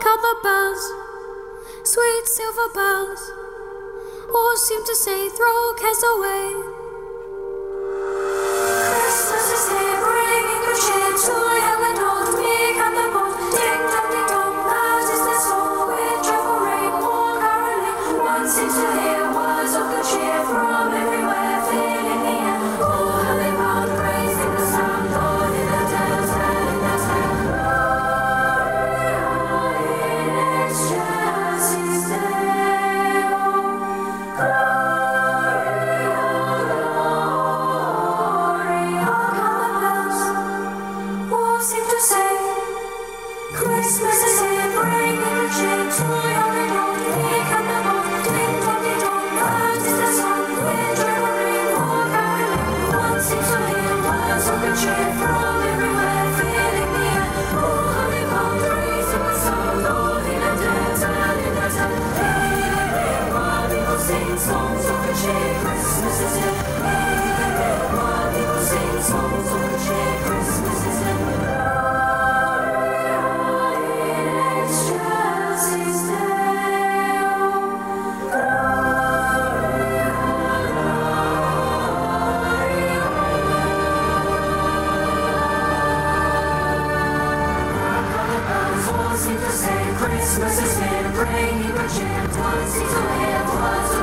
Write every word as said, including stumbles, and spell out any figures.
copper bells, sweet silver bells, all seem to say throw cares away. Christmas is here, bringing good cheer to young and old, meek and the bold. Ding dong, ding dong, loud is the song, with joyful ring, more caroling. One seems to hear words of good cheer from everywhere, filling the air. Oh, how they bound, praising the sound, Lord in the dales, telling their tale. Gloria in excelsis Deo. Gloria, Gloria. All seem to say, Christmas is here, bringing a change to young and old, meek and the bold. Ding dong, ding dong, loud is the song, with joyful ring, more caroling. One seems to hear words of good cheer from everywhere, filling the air. Oh, how they bound, praising the sound, Lord in the dead, telling their tale. Hey, hey, hey, while people sing songs of good cheer, Christmas is here. Hey, hey, hey, while people sing songs of good cheer, Christmas is here. Gloria in excelsis Deo. Gloria, Gloria. All seem to say Christmas is here, bringing good cheer. One seems to hear words